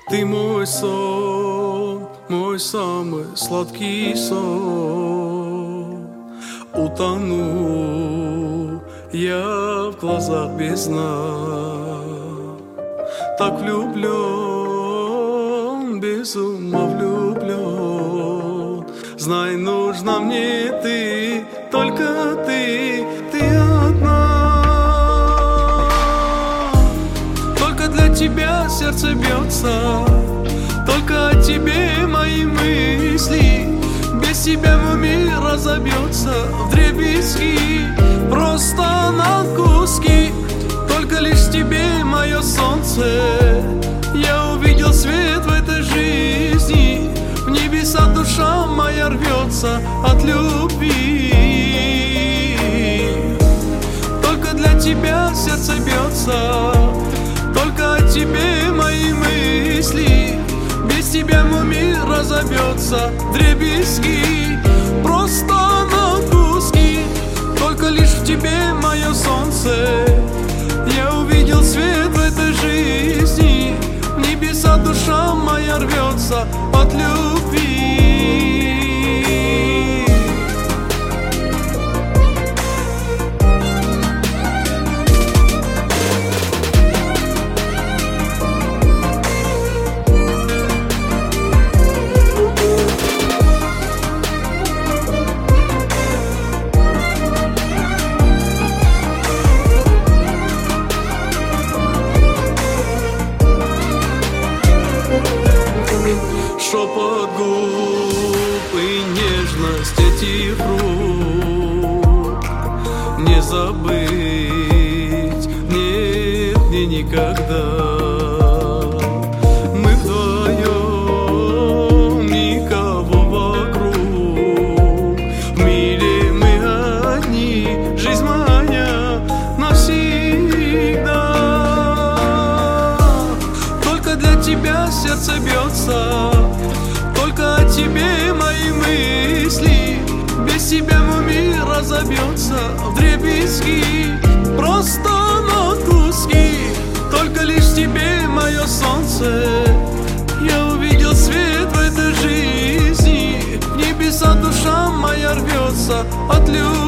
Ты мой сон, мой самый сладкий сон. Утону я в глазах без сна. Так влюблен, без ума влюблен. Знай, нужна мне ты, только ты одна. Только для тебя сердце бьется, только о тебе мои мысли. Без тебя мой мир разобьется вдребезги, просто на куски. Только лишь в тебе мое солнце, я увидел свет в этой жизни. В небеса душа моя рвется от любви. Только для тебя сердце бьется, только о тебе мои мысли. Без тебя мой мир разобьется вдребезги, просто на куски. Только лишь в тебе мое солнце, я увидел свет в этой жизни. В небеса душа моя рвется от любви. Шепот губ и нежность этих рук не забыть, нет, мне никогда. Мы вдвоем, никого вокруг, в мире мы одни, жизнь моя навсегда. Только для тебя сердце бьется, только о тебе мои мысли. Без тебя мой мир разобьется вдребезги, просто на куски. Только лишь в тебе мое солнце, я увидел свет в этой жизни. В небеса душа моя рвется от любви.